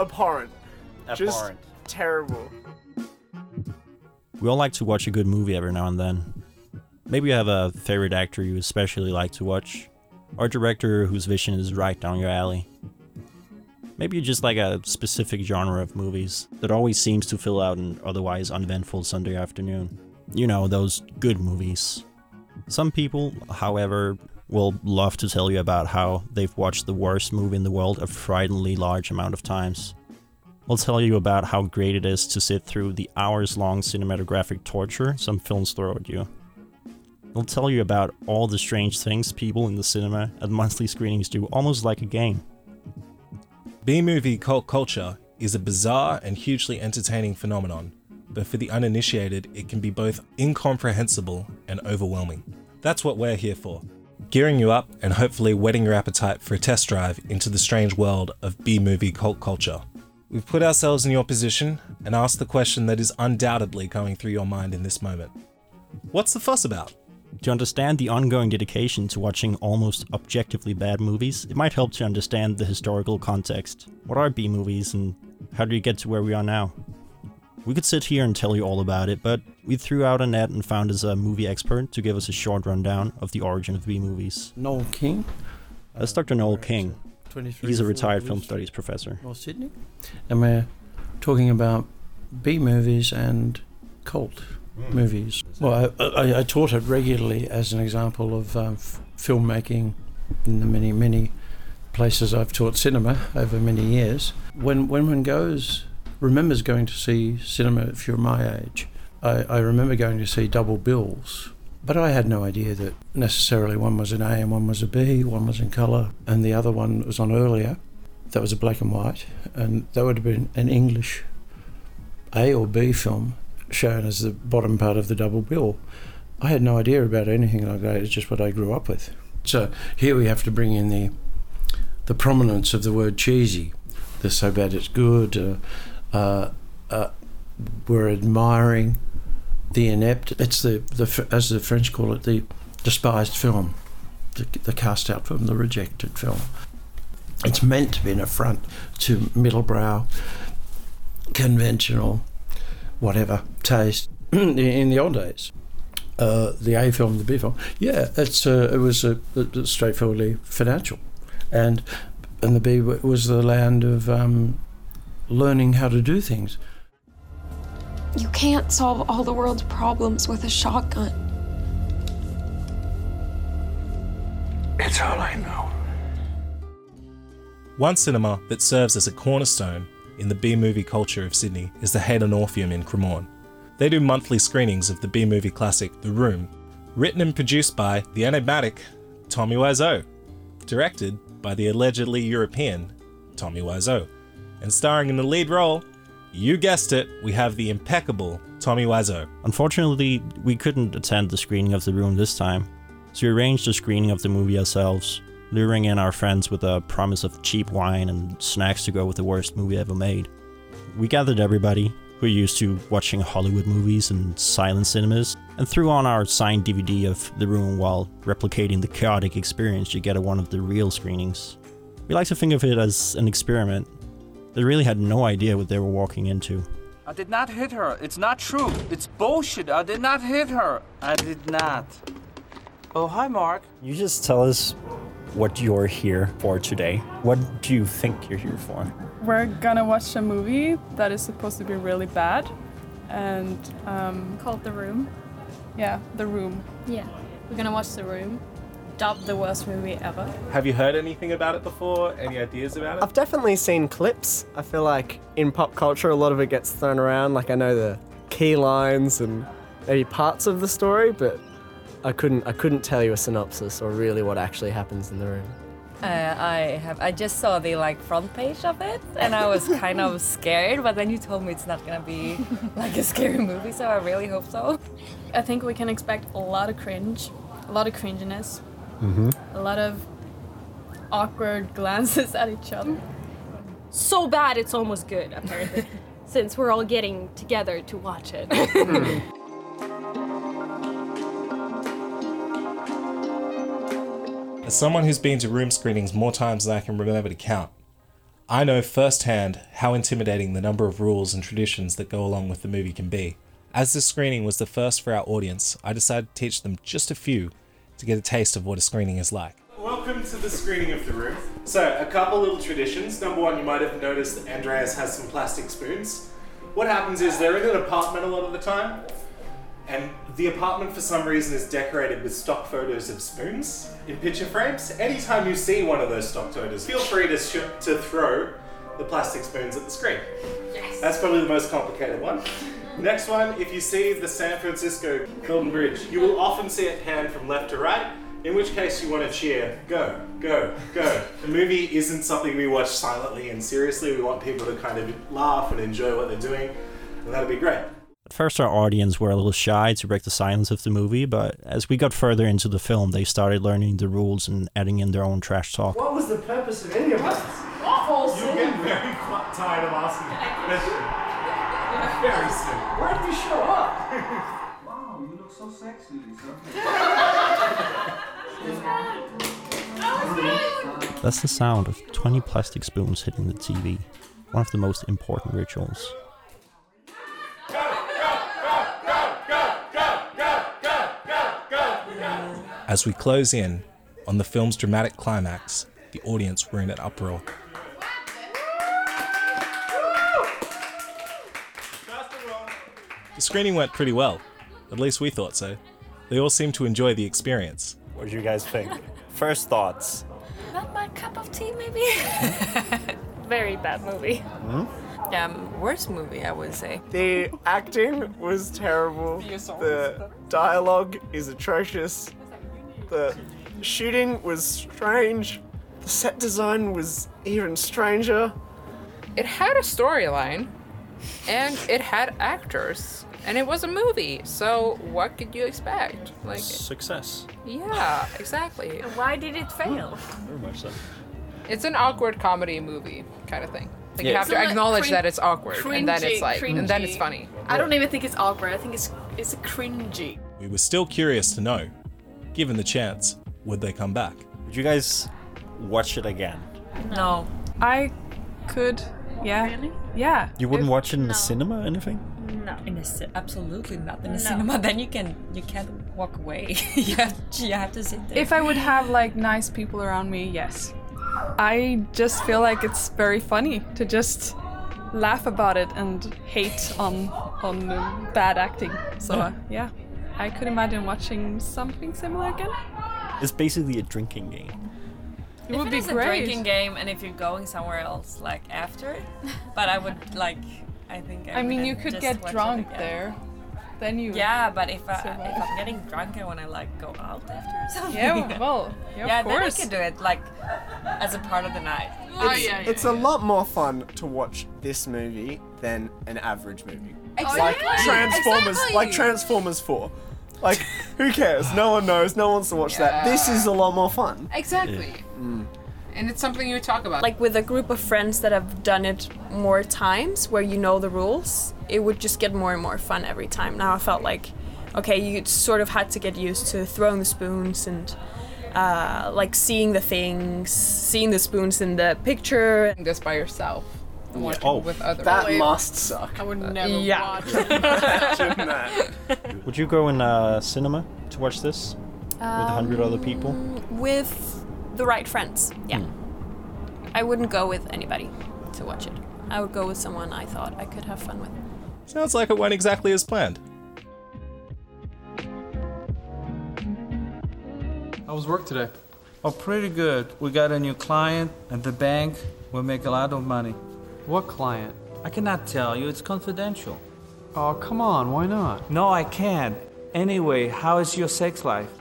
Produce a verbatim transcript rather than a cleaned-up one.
abhorrent. Abhorrent. Just terrible. We all like to watch a good movie every now and then. Maybe you have a favorite actor you especially like to watch, or a director whose vision is right down your alley. Maybe you just like a specific genre of movies that always seems to fill out an otherwise uneventful Sunday afternoon. You know, those good movies. Some people, however, will love to tell you about how they've watched the worst movie in the world a frighteningly large amount of times. We'll tell you about how great it is to sit through the hours-long cinematographic torture some films throw at you. We'll tell you about all the strange things people in the cinema at monthly screenings do almost like a game. B-movie cult culture is a bizarre and hugely entertaining phenomenon, but for the uninitiated, it can be both incomprehensible and overwhelming. That's what we're here for, gearing you up and hopefully whetting your appetite for a test drive into the strange world of B-movie cult culture. We've put ourselves in your position and asked the question that is undoubtedly going through your mind in this moment. What's the fuss about? To understand the ongoing dedication to watching almost objectively bad movies, it might help to understand the historical context. What are B-movies and how do you get to where we are now? We could sit here and tell you all about it, but we threw out a net and found us a movie expert to give us a short rundown of the origin of B-movies. Noel King. That's Doctor Noel King. He's a retired film studies professor. North Sydney. And we're talking about B-movies and cult mm. movies. Well, I, I, I taught it regularly as an example of um, f- filmmaking in the many, many places I've taught cinema over many years. When when one goes, remembers going to see cinema if you're my age, I, I remember going to see double bills. But I had no idea that necessarily one was an A and one was a B, one was in colour, and the other one was on earlier. That was a black and white, and that would have been an English A or B film shown as the bottom part of the double bill. I had no idea about anything like that. It's just what I grew up with. So here we have to bring in the the prominence of the word cheesy. The so bad it's good. Uh, uh, uh, we're admiring the inept. It's the, the as the French call it, the despised film, the, the cast out film, the rejected film. It's meant to be an affront to middlebrow, conventional, whatever taste. In the old days, uh, the A film, the B film, yeah, it's uh, it was uh, straightforwardly financial, and and the B was the land of um, learning how to do things. You can't solve all the world's problems with a shotgun. It's all I know. One cinema that serves as a cornerstone in the B-movie culture of Sydney is the Hayden Orpheum in Cremorne. They do monthly screenings of the B-movie classic The Room, written and produced by the enigmatic Tommy Wiseau, directed by the allegedly European Tommy Wiseau, and starring in the lead role, you guessed it, we have the impeccable Tommy Wiseau. Unfortunately, we couldn't attend the screening of The Room this time, so we arranged a screening of the movie ourselves, luring in our friends with a promise of cheap wine and snacks to go with the worst movie ever made. We gathered everybody who are used to watching Hollywood movies and silent cinemas, and threw on our signed D V D of The Room while replicating the chaotic experience you get at one of the real screenings. We like to think of it as an experiment. They really had no idea what they were walking into. I did not hit her. It's not true. It's bullshit. I did not hit her. I did not. Oh, hi, Mark. You just tell us what you're here for today. What do you think you're here for? We're gonna watch a movie that is supposed to be really bad, and um, called The Room. Yeah, The Room. Yeah, we're gonna watch The Room. Dubbed the worst movie ever. Have you heard anything about it before? Any ideas about it? I've definitely seen clips. I feel like in pop culture a lot of it gets thrown around. Like I know the key lines and maybe parts of the story, but I couldn't I couldn't tell you a synopsis or really what actually happens in the room. Uh, I have I just saw the like front page of it and I was kind of scared, but then you told me it's not gonna be like a scary movie, so I really hope so. I think we can expect a lot of cringe, a lot of cringiness. Mm-hmm. A lot of awkward glances at each other. So bad it's almost good, apparently, since we're all getting together to watch it. As someone who's been to room screenings more times than I can remember to count, I know firsthand how intimidating the number of rules and traditions that go along with the movie can be. As this screening was the first for our audience, I decided to teach them just a few to get a taste of what a screening is like. Welcome to the screening of The Room. So, a couple little traditions. Number one, you might have noticed that Andreas has some plastic spoons. What happens is they're in an apartment a lot of the time, and the apartment for some reason is decorated with stock photos of spoons in picture frames. Anytime you see one of those stock photos, feel free to sh- to throw the plastic spoons at the screen. Yes. That's probably the most complicated one. Next one, if you see the San Francisco Golden Bridge, you will often see it pan from left to right, in which case you want to cheer, go, go, go. The movie isn't something we watch silently and seriously. We want people to kind of laugh and enjoy what they're doing, and that'll be great. At first our audience were a little shy to break the silence of the movie, but as we got further into the film, they started learning the rules and adding in their own trash talk. What was the purpose of any of this? You'll get very tired of asking that question. Very soon. Why did you show up? Wow, you look so sexy, Lisa. That's the sound of twenty plastic spoons hitting the T V, one of the most important rituals. As we close in on the film's dramatic climax, the audience were in an uproar. The screening went pretty well. At least we thought so. They all seemed to enjoy the experience. What did you guys think? First thoughts. Not my cup of tea, maybe? Very bad movie. Hmm? Yeah, worst movie, I would say. The acting was terrible. The dialogue is atrocious. The shooting was strange. The set design was even stranger. It had a storyline, and it had actors, and it was a movie. So what could you expect? Like success. Yeah, exactly. And why did it fail? Very much so. It's an awkward comedy movie kind of thing. Like Yeah. you have to It's not acknowledge cring- that it's awkward, and then it's cringy, like, and then it's cringy. funny. I don't even think it's awkward. I think it's it's a cringy. We were still curious to know, given the chance, would they come back? Would you guys watch it again? No. I could, yeah. Really? Yeah. You wouldn't If- watch it in the no. cinema, anything? No. In the ci- absolutely not in the No. cinema. Then you can you can't walk away. you have you have to sit there. If I would have like nice people around me, yes. I just feel like it's very funny to just laugh about it and hate on on um, bad acting. So uh, yeah, I could imagine watching something similar again. It's basically a drinking game. It if would it be is a great. drinking game, and if you're going somewhere else like after it, but I would like. I think. I, I mean, wouldn't you could just get watch it drunk again. there. Then you. Yeah, but if I survive. if I'm getting drunk, I want to like go out after or something. Yeah, well, yeah, of yeah, then I course. can do it like as a part of the night. It's, it's a lot more fun to watch this movie than an average movie. Like Exactly. Transformers, Exactly. like Transformers four. Like, who cares? No one knows. No one wants to watch that. This is a lot more fun. Exactly. And it's something you talk about. Like with a group of friends that have done it more times, where you know the rules, it would just get more and more fun every time. Now I felt like, okay, you sort of had to get used to throwing the spoons and uh, like seeing the things, seeing the spoons in the picture. This by yourself. And watching Oh, with other That people. must suck. I would never Yeah. watch it. Imagine that. Would you go in uh, cinema to watch this with a hundred other people? With the right friends, yeah. I wouldn't go with anybody to watch it. I would go with someone I thought I could have fun with. Sounds like it went exactly as planned. How was work today? Oh, pretty good. We got a new client at the bank. We'll make a lot of money. What client? I cannot tell you. It's confidential. Oh, come on. Why not? No, I can't. Anyway, how is your sex life?